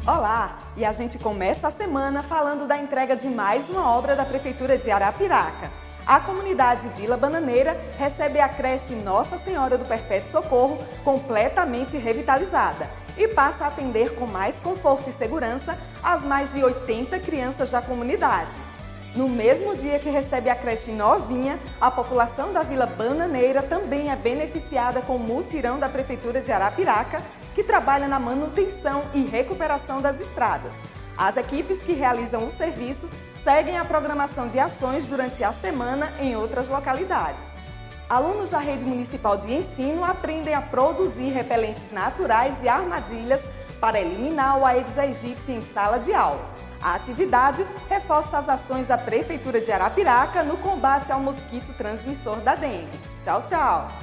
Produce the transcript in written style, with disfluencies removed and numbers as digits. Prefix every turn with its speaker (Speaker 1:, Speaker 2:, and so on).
Speaker 1: Olá! E a gente começa a semana falando da entrega de mais uma obra da Prefeitura de Arapiraca. A comunidade Vila Bananeira recebe a creche Nossa Senhora do Perpétuo Socorro completamente revitalizada e passa a atender com mais conforto e segurança as mais de 80 crianças da comunidade. No mesmo dia que recebe a creche novinha, a população da Vila Bananeira também é beneficiada com o mutirão da Prefeitura de Arapiraca, que trabalha na manutenção e recuperação das estradas. As equipes que realizam o serviço seguem a programação de ações durante a semana em outras localidades. Alunos da Rede Municipal de Ensino aprendem a produzir repelentes naturais e armadilhas para eliminar o Aedes aegypti em sala de aula. A atividade reforça as ações da Prefeitura de Arapiraca no combate ao mosquito transmissor da dengue. Tchau, tchau!